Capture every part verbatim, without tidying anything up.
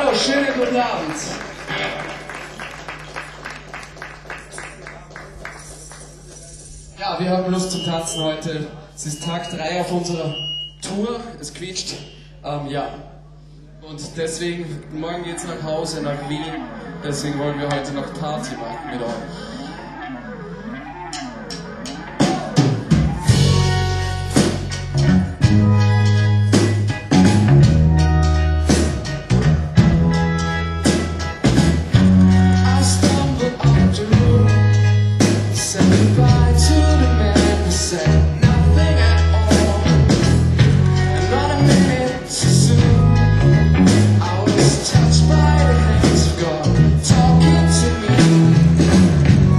Hallo, schönen guten Abend. Ja, wir haben Lust zum Tanzen heute. Es ist Tag drei auf unserer Tour. Es quietscht. Ähm, ja. Und deswegen, morgen geht's nach Hause, nach Wien. Deswegen wollen wir heute noch Party machen mit euch. Touched by the hands of God talking to me.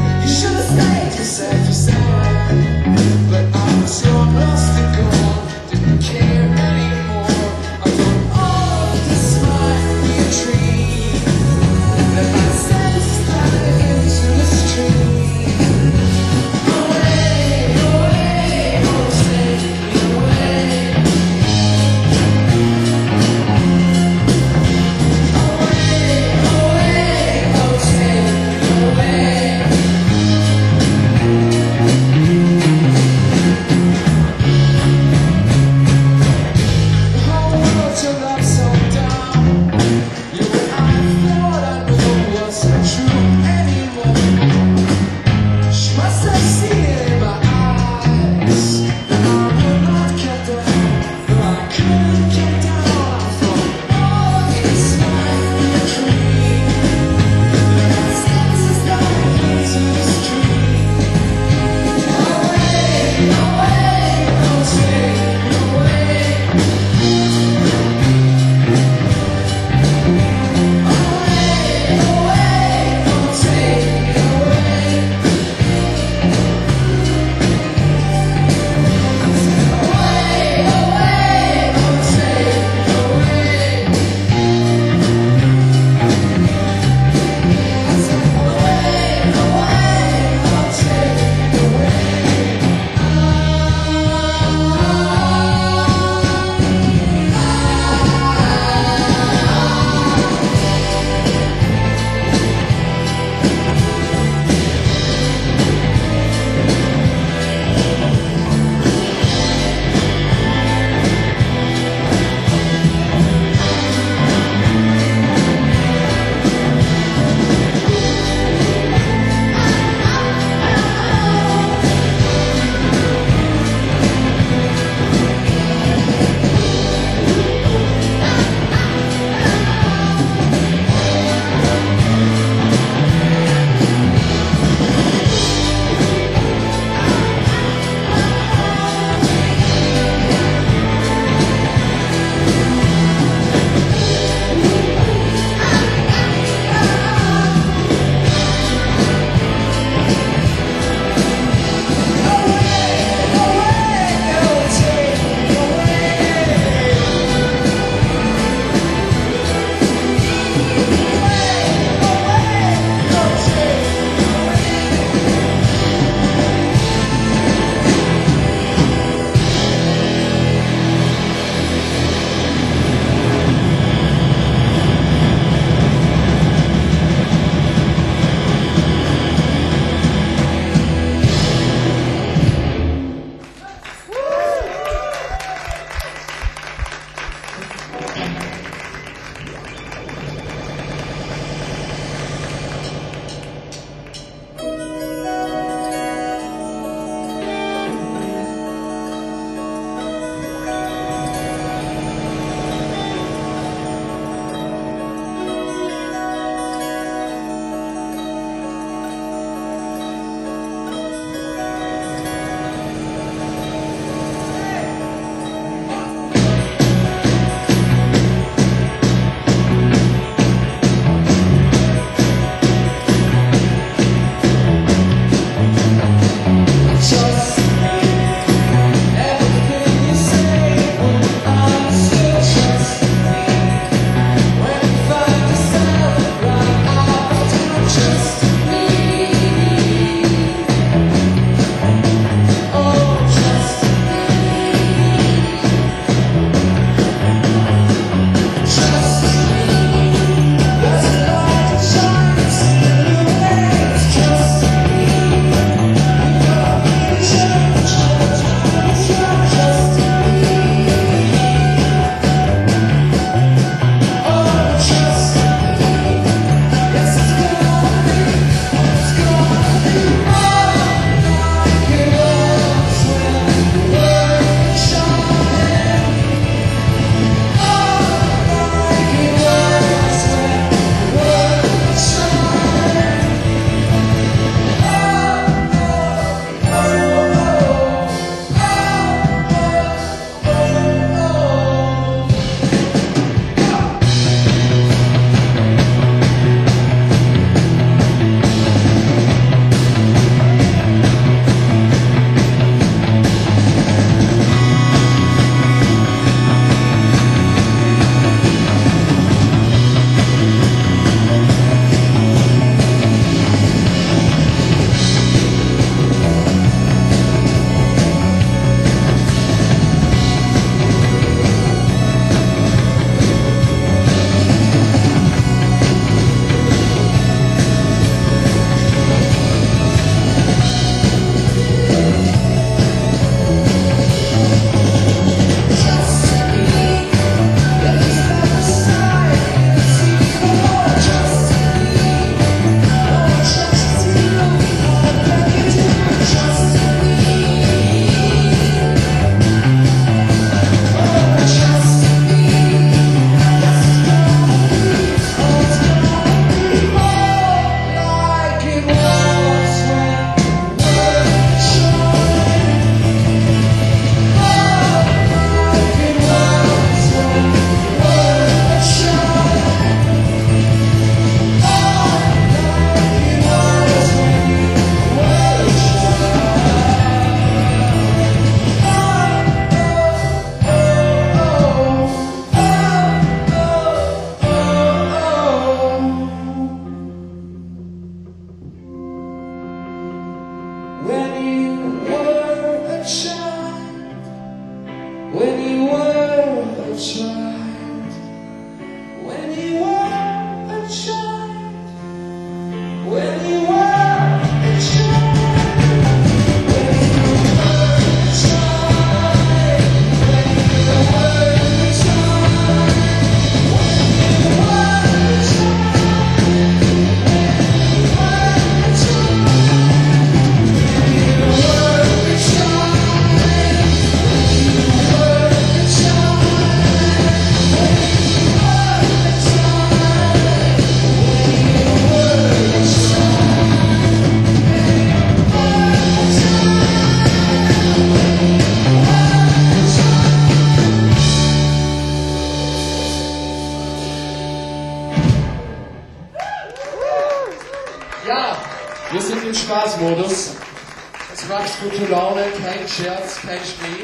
Wir sind im Spaßmodus. Es macht gute Laune, kein Scherz, kein Schnee.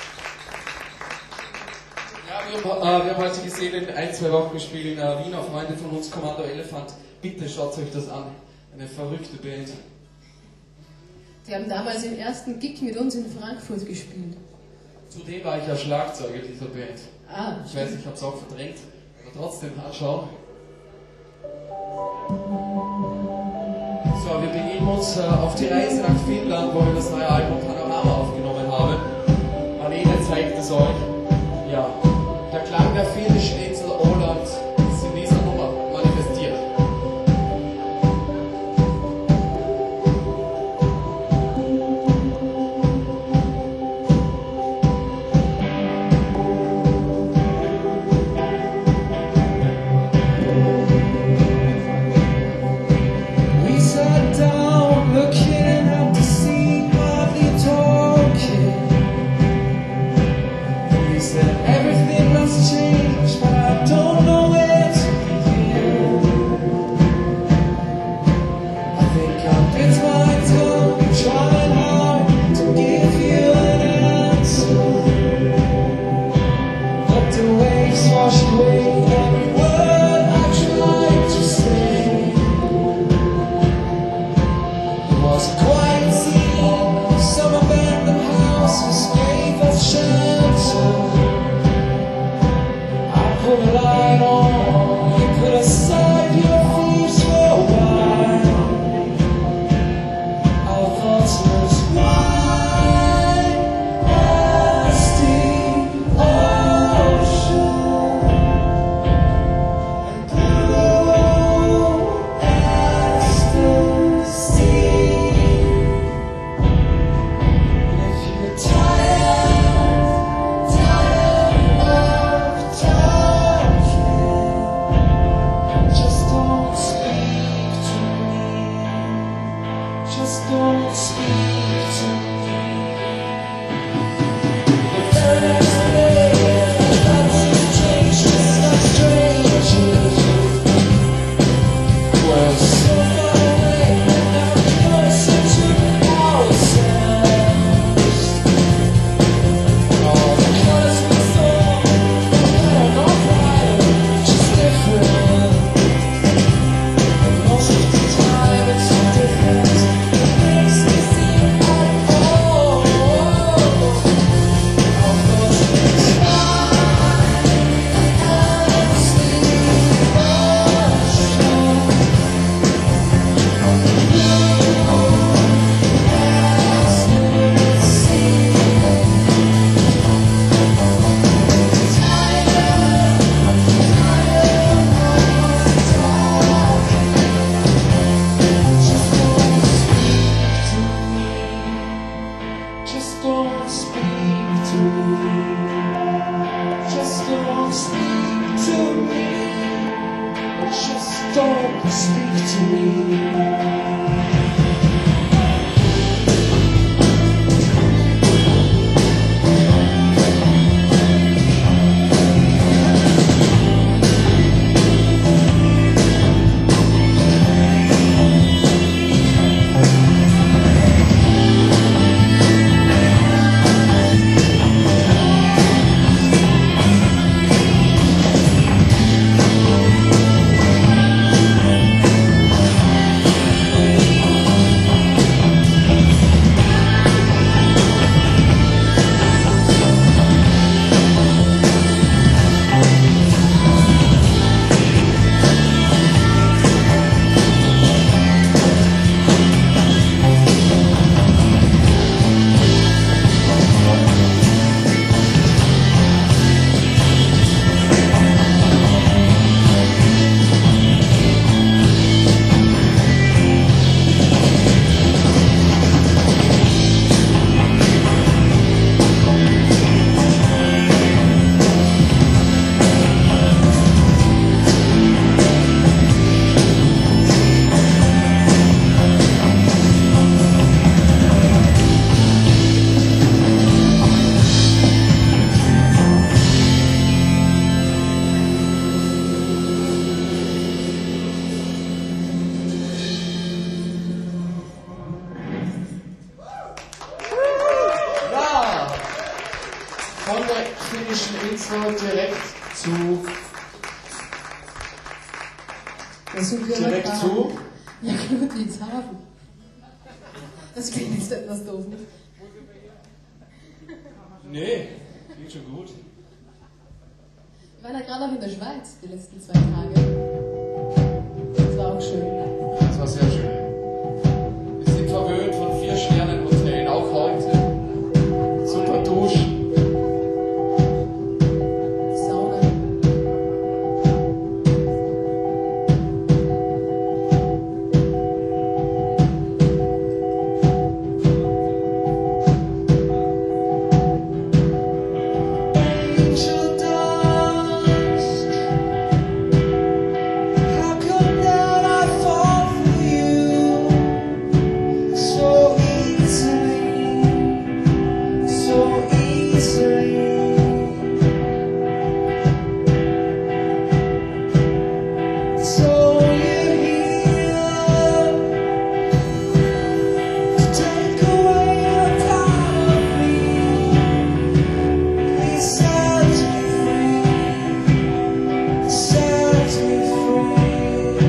Ja, wir haben, äh, wir haben heute gesehen, in ein, zwei Wochen spielen äh, Wiener Freunde von uns, Kommando Elefant. Bitte schaut euch das an. Eine verrückte Band. Die haben damals den ersten Gig mit uns in Frankfurt gespielt. Zudem war ich ja Schlagzeuger dieser Band. Ah, ich weiß, ich habe es auch verdrängt, aber trotzdem, anschauen. So, wir begeben uns äh, auf die Reise nach Finnland, wo wir das neue Album Panorama aufgenommen haben. Marlene zeigt es euch. Ja, der Klang der finnischen Insel Åland ist in dieser Nummer manifestiert. Don't speak to me. geht's noch direkt zu. Das sind wir Direkt mal zu. Ja, Ludwigshafen. Das klingt jetzt etwas doof, ne? Nee, klingt schon gut. Wir waren ja gerade auch in der Schweiz die letzten zwei Tage. Das war auch schön. Das war sehr schön. Wir sind verwöhnt von vier Sternen Hotellen, auch heute. Super Dusch. Sauna. Angel dust. How come that I fall for you so easily, so easily? So you're here to take away a part of me. Please set me free, set me free.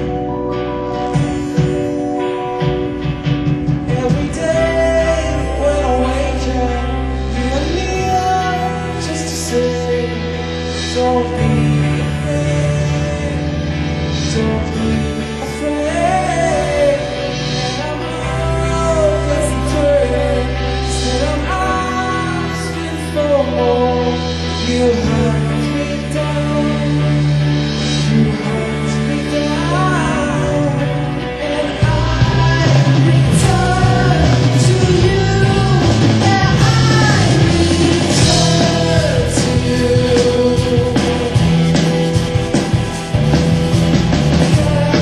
Every day when I wake up, you and me up just to say, don't be afraid, don't be afraid. And I'm hopeless and praying, still I'm asking for more. You hunt me down, you hunt me down, and I return to you, and I return to you. Yeah.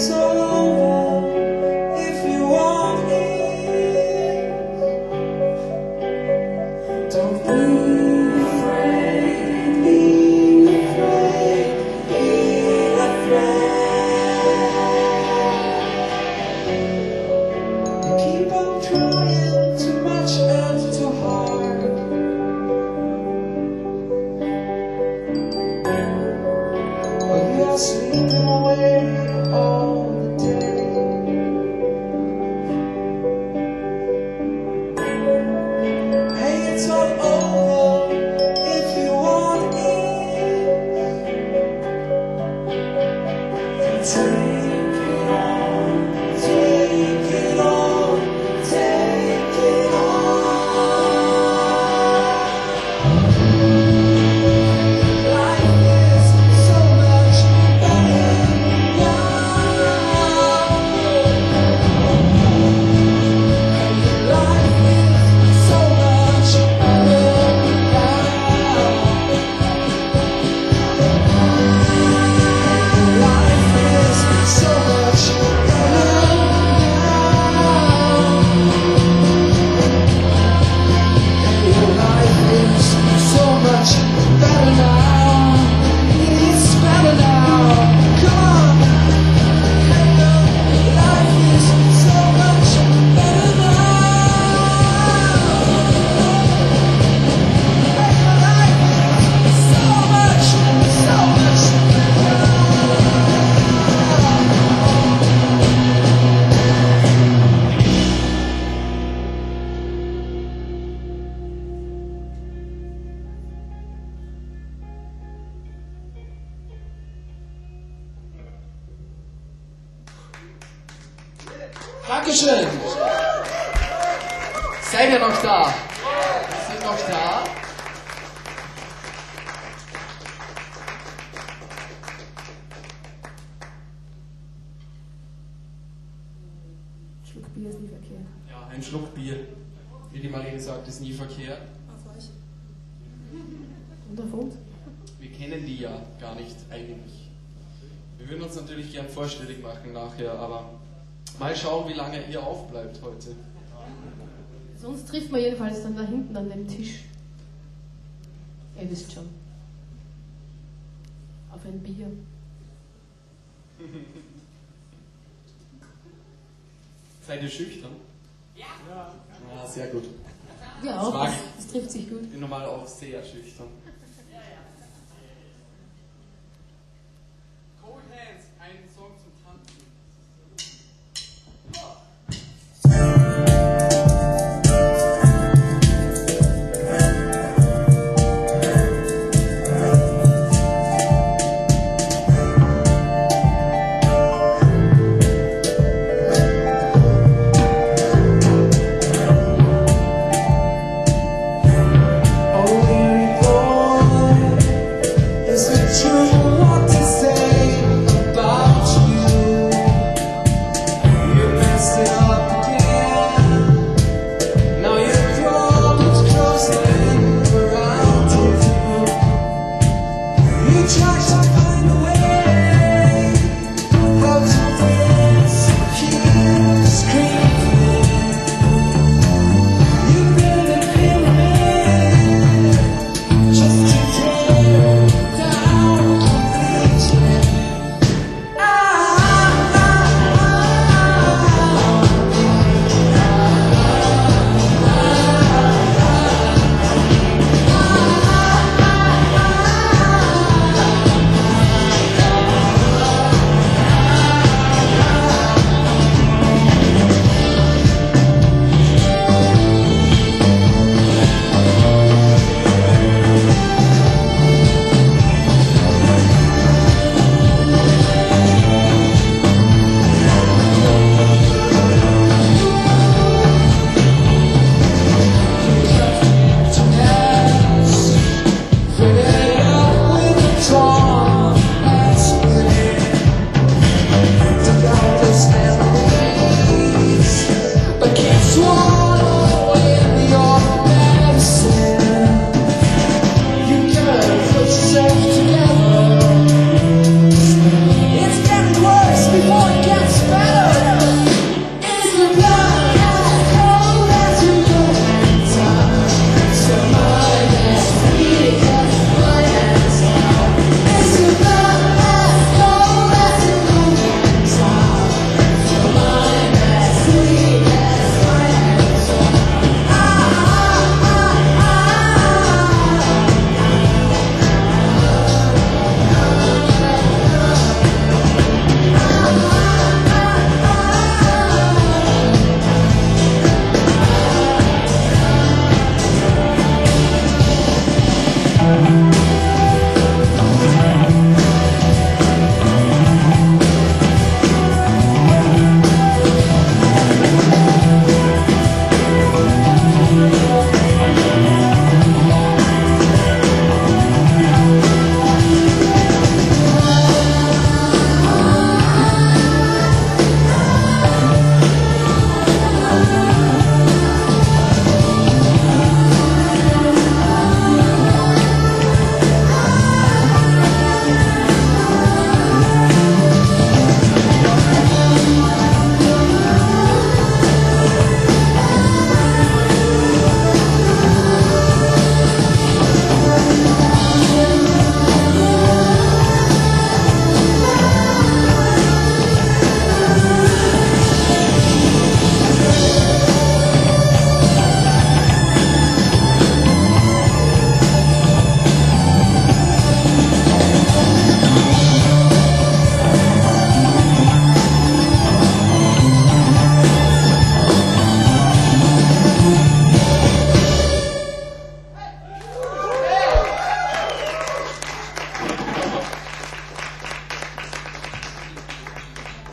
it's all over if you want it. Don't be afraid, be afraid, be afraid. You keep on trying too much and too hard. But you're sleeping away all the day. Hey, it's all over if you want it. Take it on, take it on, take it on. Life is so much better now. Life is so much better now. Life is so much better now. Life is so much better now. It's better now. Come on. Life is so much better now. Life is so much, so much better. Dankeschön! Seid ihr noch da? Seid ihr noch da? Schluck Bier ist nie verkehrt. Ja, ein Schluck Bier. Wie die Marlene sagt, ist nie verkehrt. Auf euch. Und auf uns? Wir kennen die ja gar nicht eigentlich. Wir würden uns natürlich gern vorstellig machen nachher, aber mal schauen, wie lange ihr aufbleibt heute. Sonst trifft man jedenfalls dann da hinten an dem Tisch. Ihr wisst schon. Auf ein Bier. Seid ihr schüchtern? Ja. Ja, sehr gut. Ja, Das auch. mag Das, ich. das trifft sich gut. Ich bin normal auch sehr schüchtern. Cold Hands, ein Song zum Tanzen. Oh, here we go.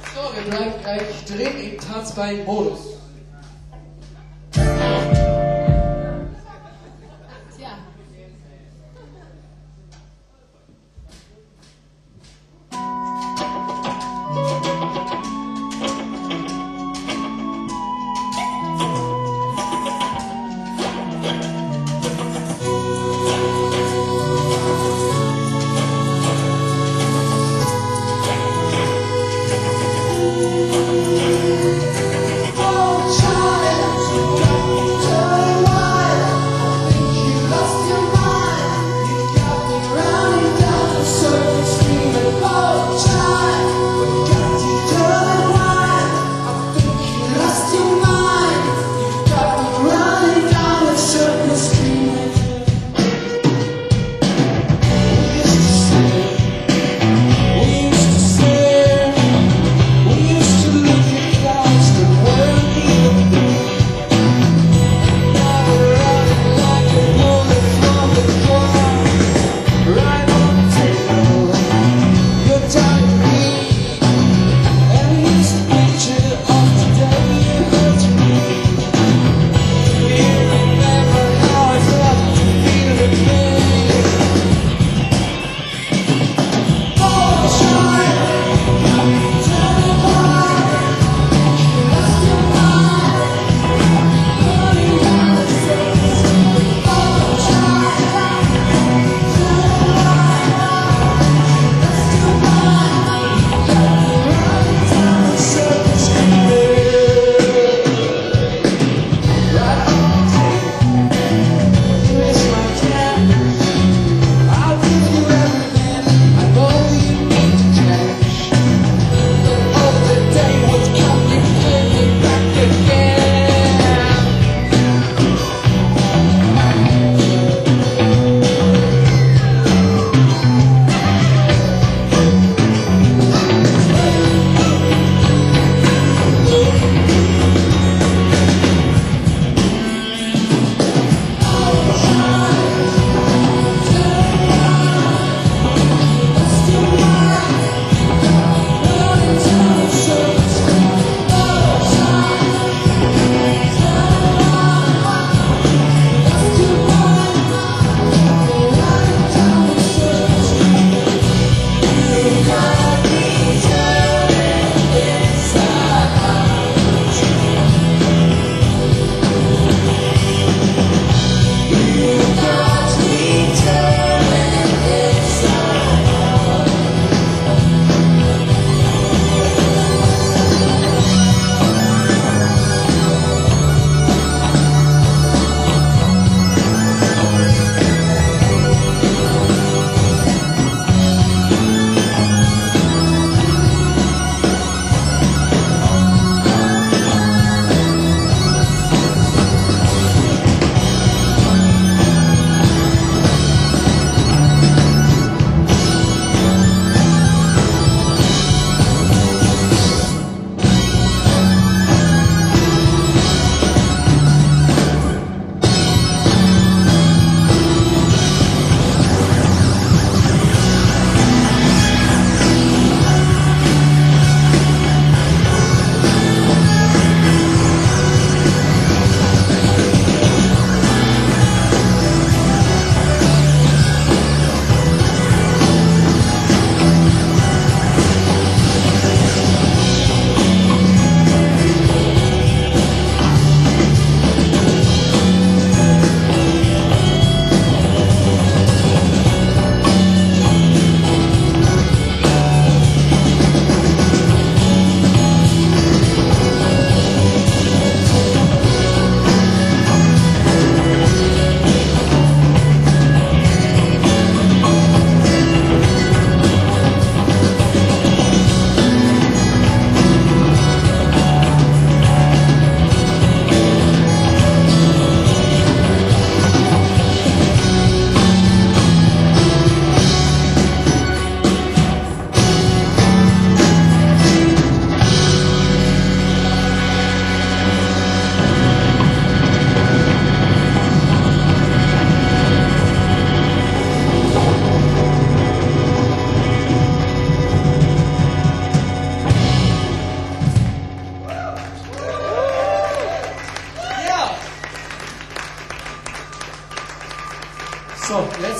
So, wir bleiben gleich drin im Tanzbein-Modus. Tja. Oh,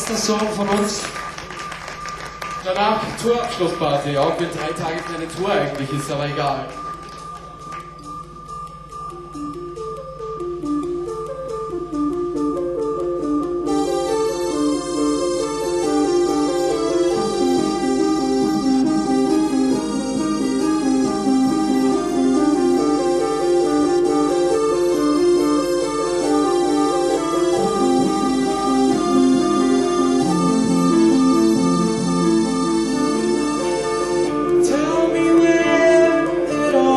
letzter Song von uns. Danach Tourabschlussparty, auch wenn drei Tage keine Tour eigentlich ist, aber egal. Tell me where it all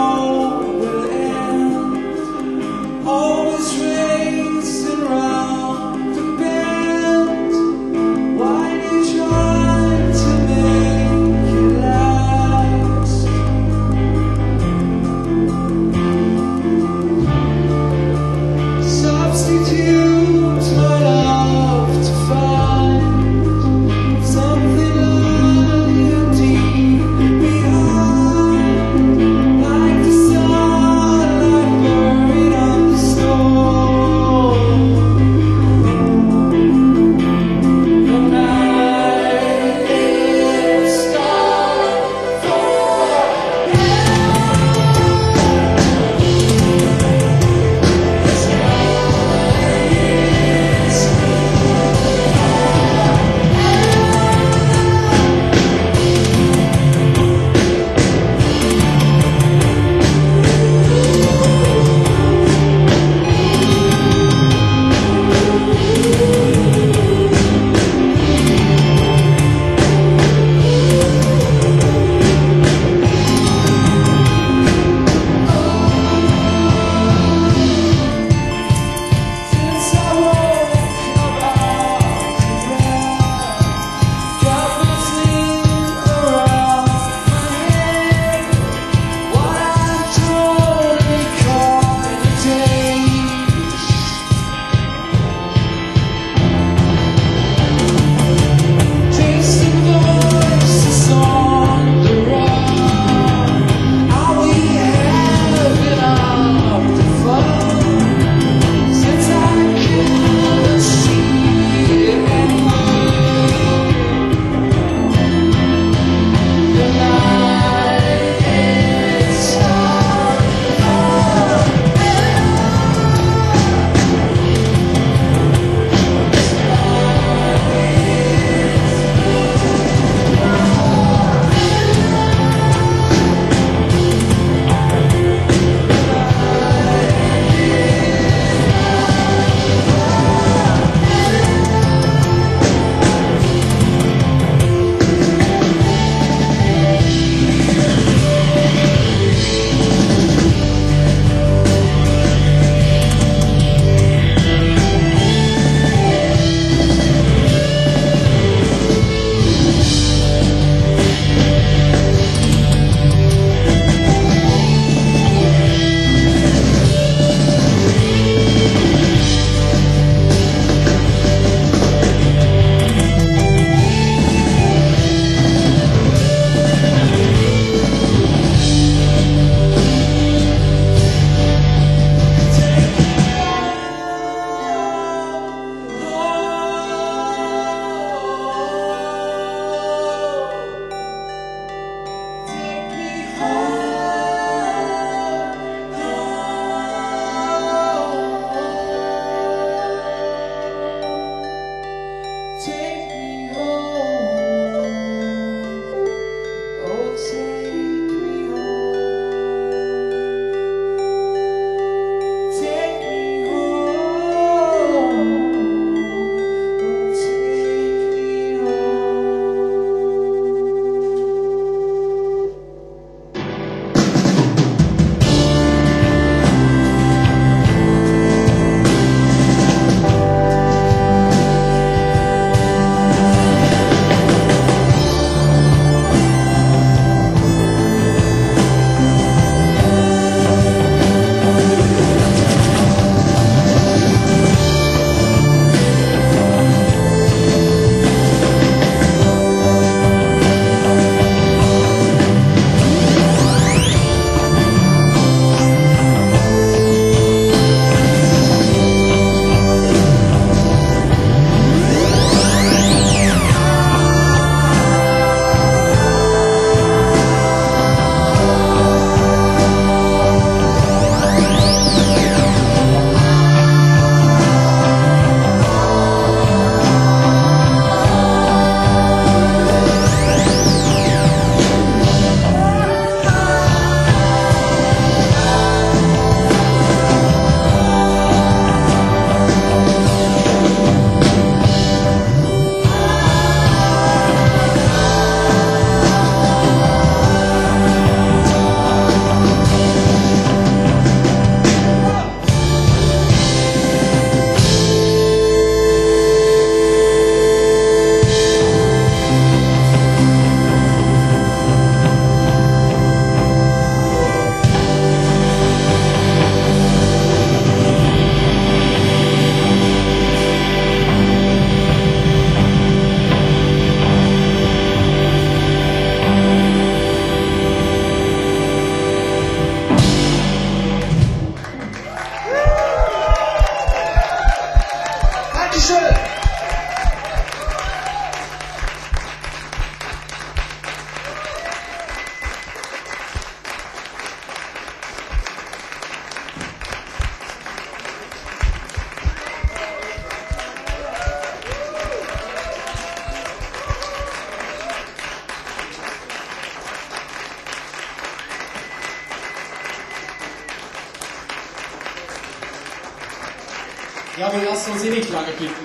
Ja, wir lassen uns eh nicht lange bitten.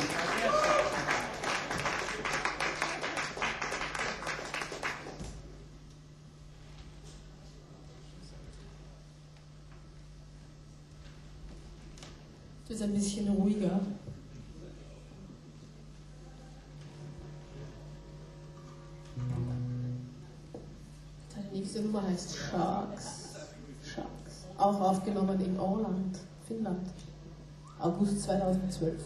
Es ist ein bisschen ruhiger. Die nächste Nummer heißt Sharks. Sharks. Auch aufgenommen in Åland, Finnland. August zweitausendzwölf.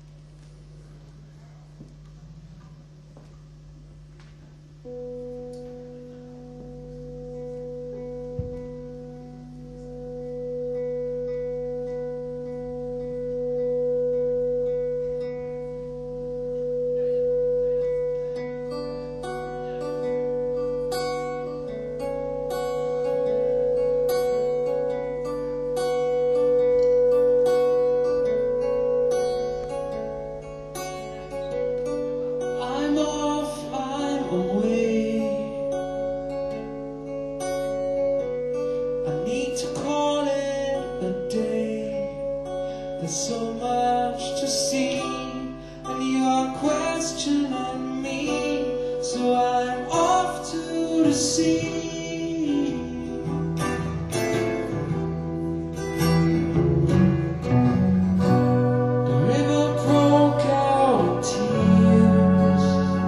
There's so much to see, and you're questioning me, so I'm off to the sea. The river broke out in tears.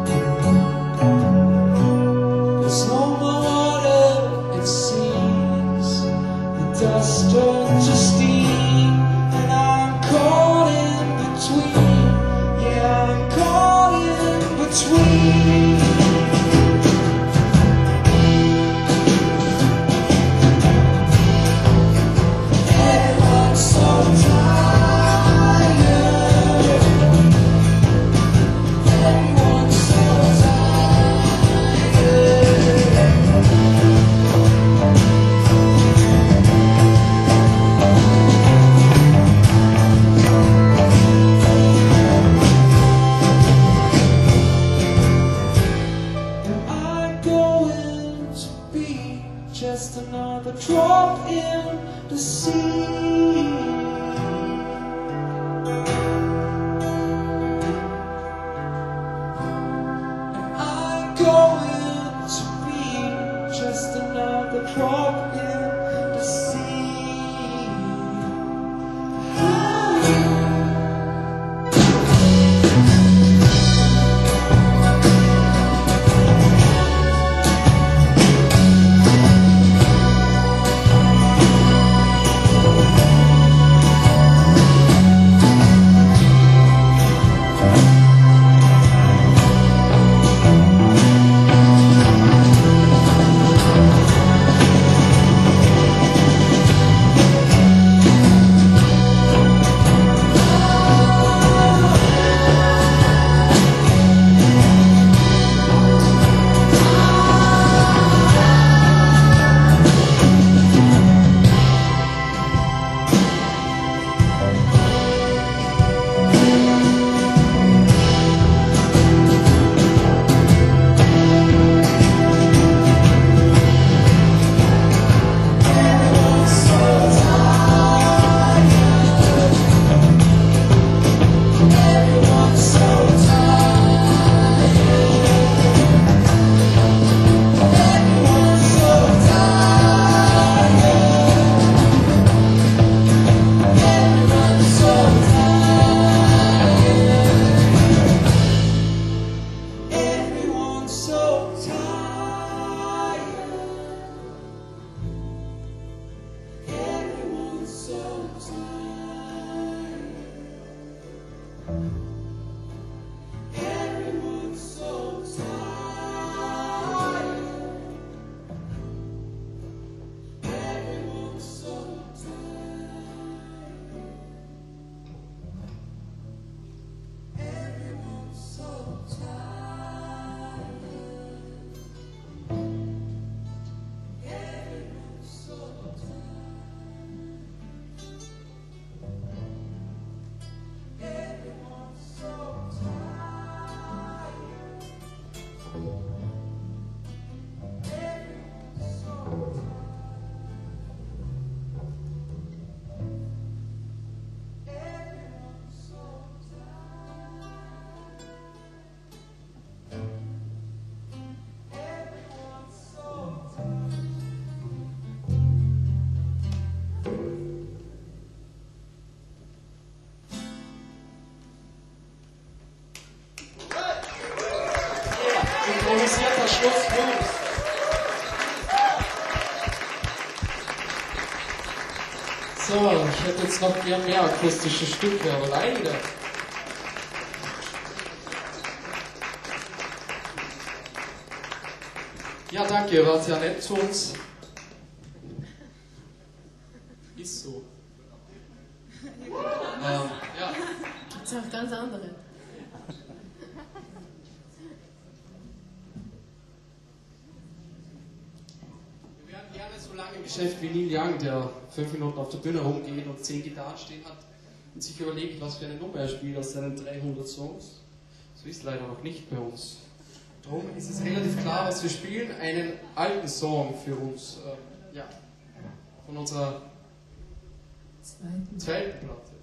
There's no more water, it seems. The dust turned to steam. Just another drop in the sea. Am I going to be just another drop in the sea? So, ich hätte jetzt noch gern mehr akustische Stücke, aber leider. Ja, danke, ihr wart ja nett zu uns. Ist so. ähm, ja. Gibt es auch ganz andere. Wir wären gerne so lange im Geschäft wie Neil Young, der fünf Minuten auf der Bühne rumgeht und zehn Gitarren stehen hat und sich überlegt, was für eine Nummer er spielt aus seinen dreihundert Songs. So ist leider noch nicht bei uns. Darum ist es relativ klar, was wir spielen. Einen alten Song für uns, äh, ja, von unserer Zweiten. zweiten Platte.